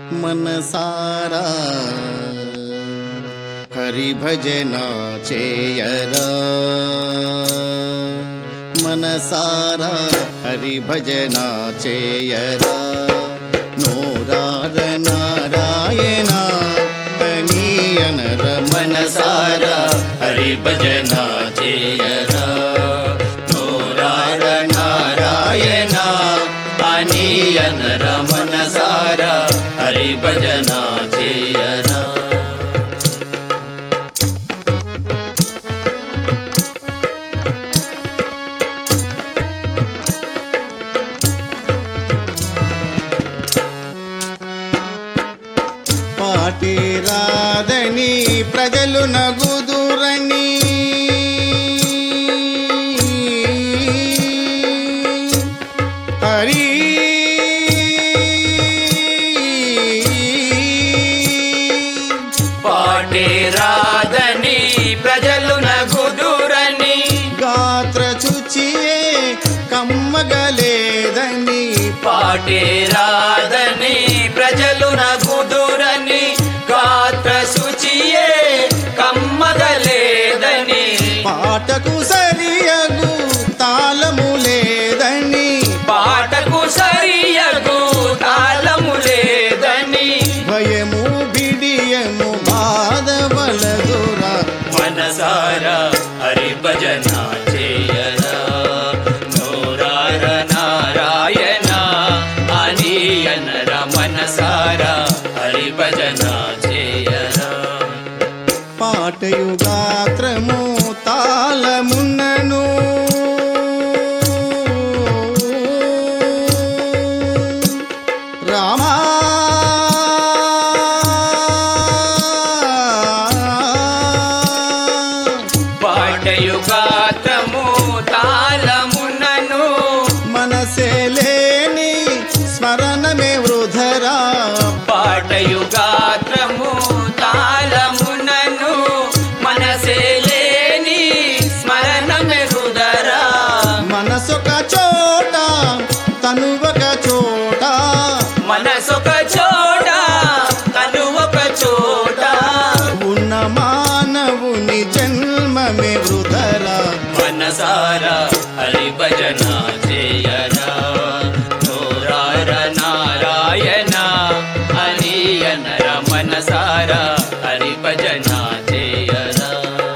మనసారా హరి భజన చేయరా మనసారా హరి భజన చేయరా నోరార నారాయణ తనీయనర మనసారా హరి భజన చేయరా నోరార నారాయణ తనీయనర మనసారా హరి భజన చేయరా పాటి రాదని ప్రజలు నగుదురని హరి పాటి రాదని ప్రజలు నగుదురని గాత్ర చుచియే కమ్మగలేదని పాటి రాదని ప్రజలు నగుదురని గాత్ర శుచియే కమ్మగలేదని పాటకు సరియగు తాళము లేదని పాటకు సరియగు తాళము లేదని భయము బిడియము బాధవలదురా మనసారా హరి భజన చేయరా నోరార నారాయణ అనీయనర మనసారా హరి భజన చేయరా పాటయు గాత్రము తాళమున్నను రామా పాటయు గాత్రము తాళమునను మనసే లేని స్మరణమే వృధరా పాటయు గాత్రము తాళమునను మనసే లేని స్మరణమే హృదరా మనసొక చోట తనువక చోట మనసొక చోట తను ఒక చోట ఉన్న మానవుని జన్మమే వృధరా మనసారా హరి భజన చేయరా నోరార నారాయణ అనీయనర మనసారా హరి భజన చేయరా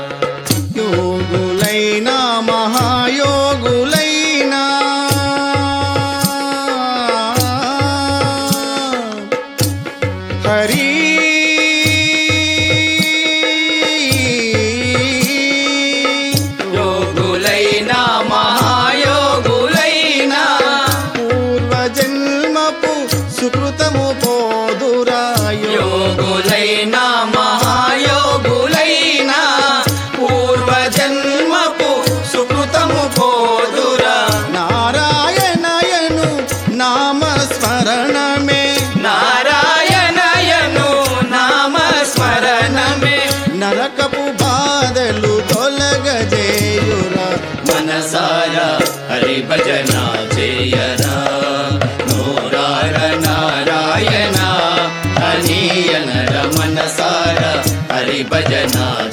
యోగులైనా మహాయోగులైనా హరి యోగులైనా మహాయోగులైనా పూర్వజన్మపు సుకృతము పోదురా యోగులైనా మహాయోగులైనా పూర్వజన్మపు సుకృతము పోదురా నారాయణయను నామస్మరణమే నారాయణయను నామస్మరణమే నరకపు బాధలు తొలగజేయురా మనసారా హరి భజన చేయరా నోరార నారాయణ అనీయనర మనసారా హరి భజన